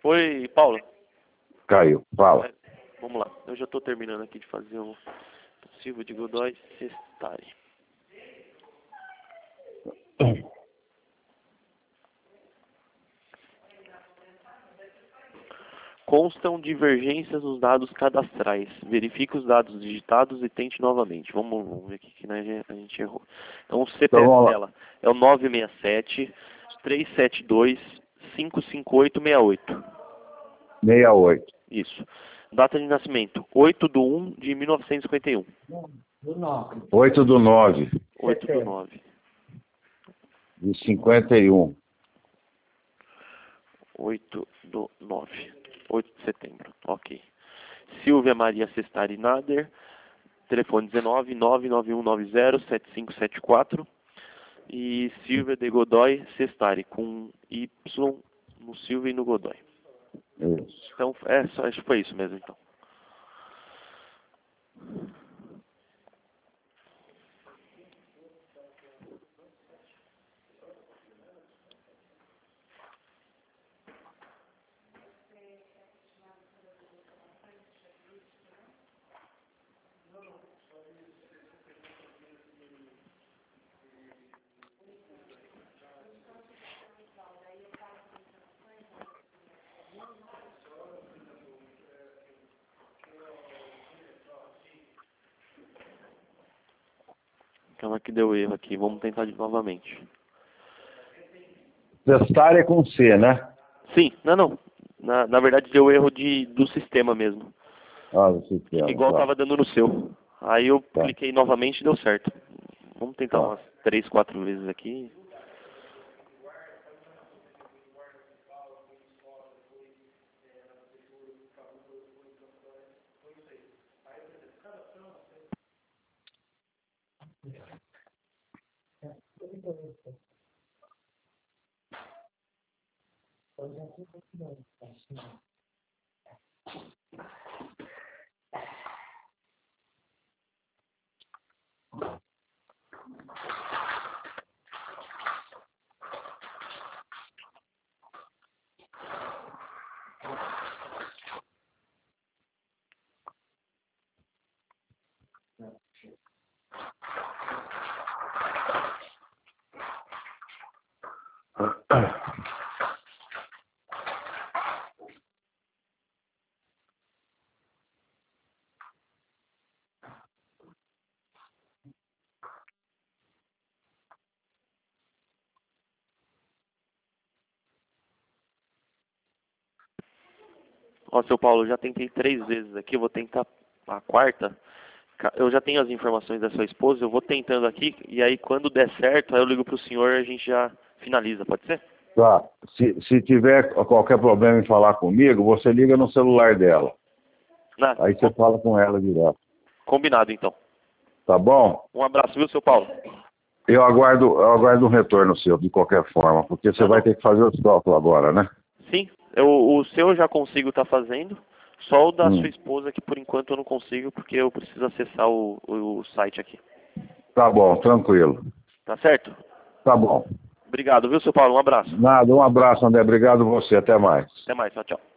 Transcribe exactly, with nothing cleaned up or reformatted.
Oi, Paulo. Caiu, fala. Vamos lá. Eu já estou terminando aqui de fazer o Silva de Godoy Sestari. Constam divergências nos dados cadastrais. Verifique os dados digitados e tente novamente. Vamos, vamos ver aqui que a gente errou. Então o C P F Então, dela é o nove seis sete, três sete dois, cinco cinco oito seis oito. sessenta e oito. Isso. Data de nascimento, oito de um de mil novecentos e cinquenta e um. oito do nove. oito do nove. De cinquenta e um. oito do nove. oito de setembro. Ok. Silvia Maria Sestari Nader. Telefone dezenove, nove nove um nove zero, sete cinco sete quatro. E Silvia de Godoy Sestari, com Y no Silvia e no Godoy. Isso. Então, é, só, acho que foi isso mesmo, então. Calma que deu erro aqui. Vamos tentar de novamente. Sestari é com C, né? Sim, não, não. Na, na verdade deu erro de, do sistema mesmo. Ah, do sistema, Igual tá. estava dando no seu. Aí eu Tá. cliquei novamente e deu certo. Vamos tentar Tá. umas três, quatro vezes aqui. Ó, seu Paulo, eu já tentei três vezes aqui, eu vou tentar a quarta. Ca- Eu já tenho as informações da sua esposa, eu vou tentando aqui, e aí quando der certo, aí eu ligo pro senhor e a gente já finaliza, pode ser? Tá. Se, se tiver qualquer problema em falar comigo, você liga no celular dela. Na, Aí você fala com ela direto. combinado, então. Tá bom? Um abraço, viu, seu Paulo? Eu aguardo, eu aguardo um retorno seu, de qualquer forma, porque você Não, vai não. ter que fazer os cálculos agora, né? Sim, eu, o seu eu já consigo estar fazendo, só o da Hum. sua esposa que por enquanto eu não consigo, porque eu preciso acessar o, o, o site aqui. Tá bom, tranquilo. Tá certo? Tá bom. Obrigado, viu, seu Paulo? Um abraço. Nada, um abraço, André. Obrigado você. Até mais. Até mais, tchau, tchau.